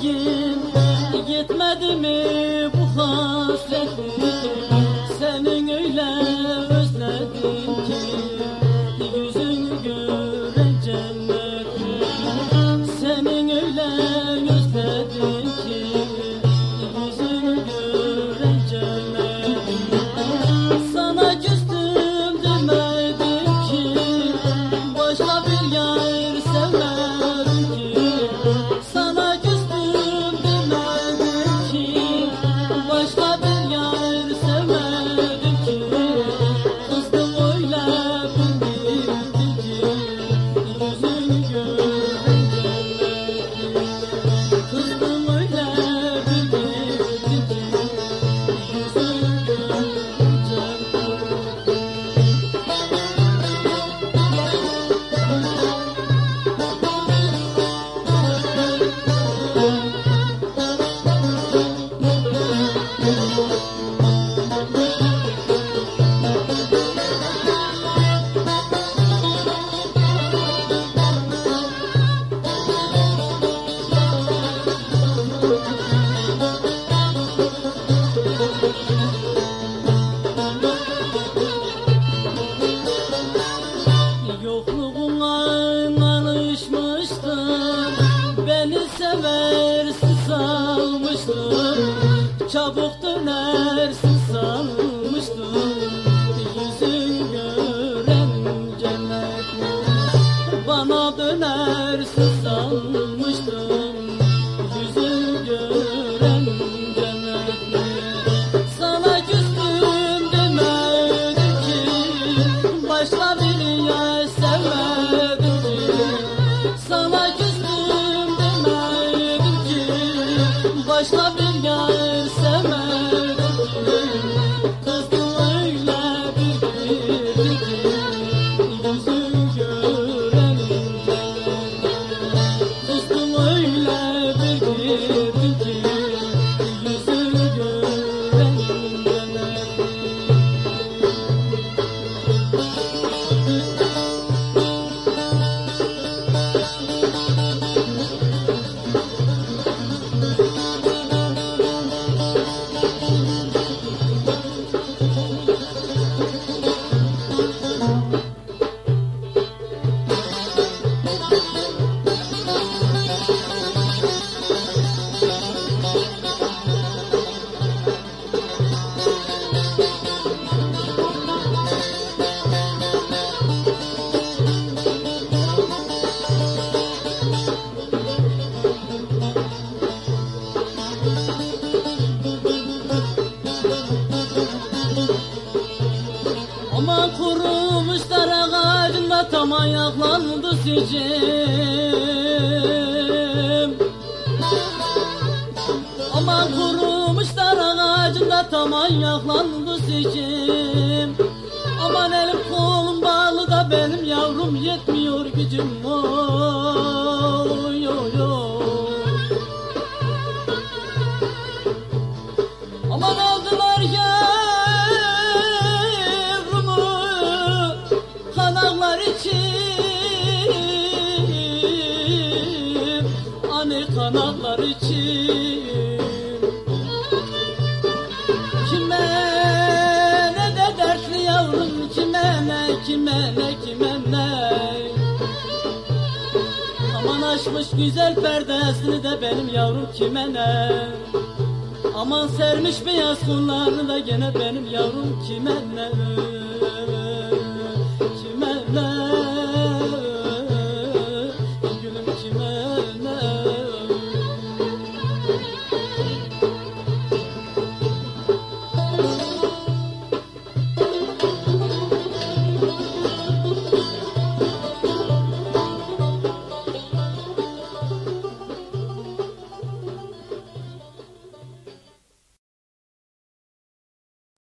yüreğim, yetmedi mi bu hasretim? Senin öyle özledim ki yüzünü göreceğim. Senin öyle özledim ki yüzünü göreceğim. Sana küstüm demedim ki başka bir yer sevmedim ki. Sana küstüm demedim ki başka bir yer sevmedim ki. Kızdım öyle bildim ki yüzünü göreceğim. Kızdım öyle bildim ki yüzünü göreceğim. Yokluğuna alışmıştım, beni seversin sanmıştım. Çabuk dönersin sanmıştım, yüzün görünce bana dönersin sanmıştım, yüzün görünce. Sana küstüm demedim ki başka bir yer sevmedim ki. Sana küstüm demedim ki başka bir yer sevmedim ki. Kızdım öyle bildim ki yüzünü görünce. Kızdım öyle bildim ki yüzünü görünce. Aman kurumuş dar ağacında tam ayaklandı sicim. Aman kurumuş dar ağacında tam ayaklandı sicim. Aman elim kolum bağlı da benim yavrum yetmiyor gücüm. Oy oy oy. Aman aldılar yavrumu kanarlar içim, hani kanarlar içim. Kime ne de dertli yavrum, kime ne, kime ne, kime ne. Aman açmış güzel perdesini de benim yavrum kime ne. Aman sermiş beyaz kumlarını da gene benim yavrum kime ne.